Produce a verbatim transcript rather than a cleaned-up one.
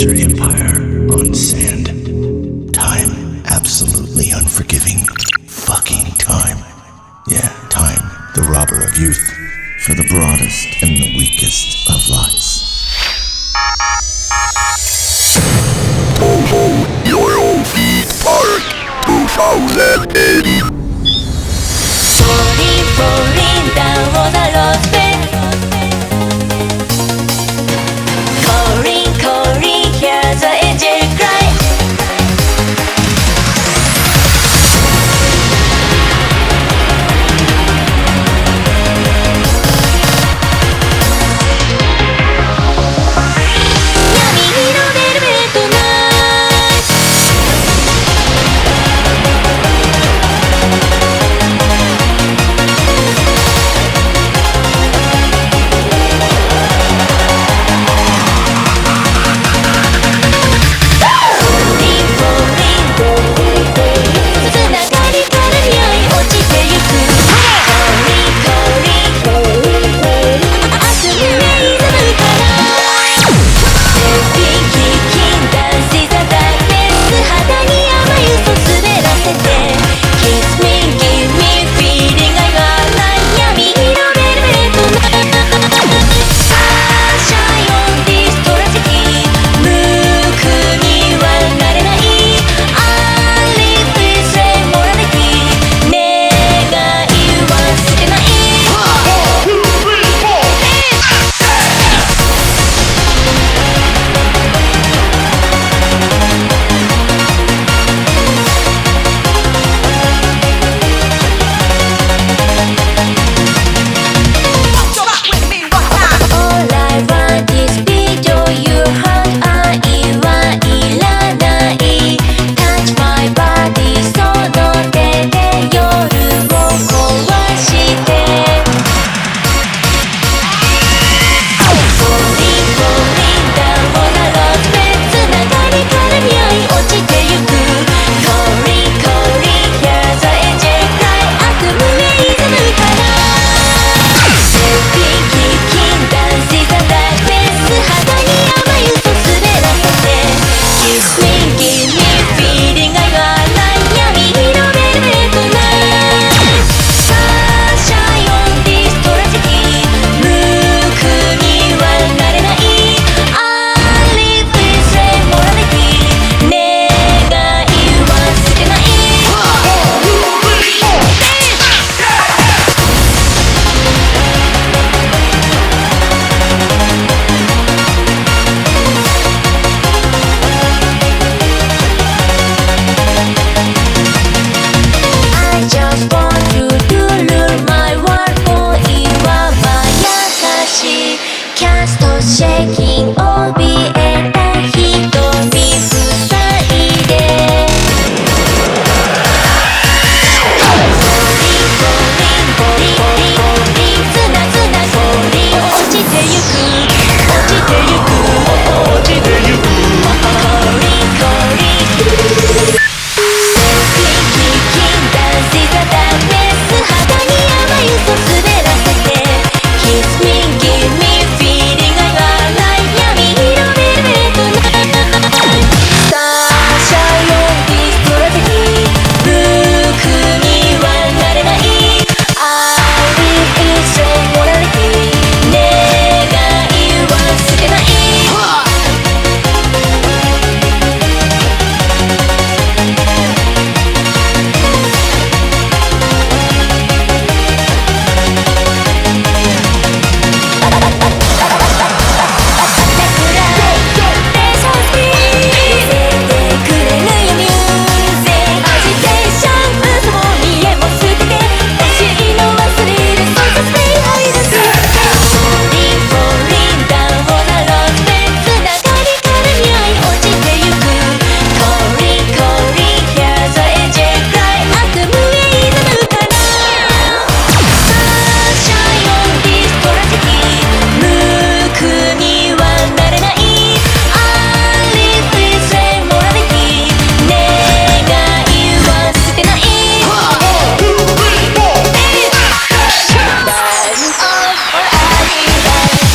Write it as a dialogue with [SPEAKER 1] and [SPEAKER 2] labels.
[SPEAKER 1] built your empire on sand. Time, absolutely unforgiving. Fucking time. Yeah, time, the robber of youth, for the broadest and the weakest of lies.
[SPEAKER 2] Toho Yoyo Beat Park twenty eighty.
[SPEAKER 3] Falling, falling down on the lost bed. Calling, calling, hear the angel cry. Yami no velvet night. Falling, falling,つながりから匂い落ちてゆく。Calling, calling,明日夢いざるから。Stepping, kicking, dance is a darkness. 肌に甘い嘘滑らせて Kiss me, give me feeling I got like 闇色ベルベットナイト Sunshine on this tragedy 無垢にはなれない I live with immorality 願いは捨てないAll I want is beat your heart 愛はいらない Touch my body その手で夜を壊して Falling, falling down on the lost bed つながりから匂い落ちてゆく Calling, calling, hear the angel cry 悪夢いざるから Stepping, kicking, dance is a darkness 肌に甘い嘘滑らせて Kiss me, give me feeling I got like 闇色ベルベットナイト Sunshine on this tragedy 無垢にはなれない I live with immorality 願いは捨てないI just want you to rule my world 恋はまやかし Can't stop shaking 怯えた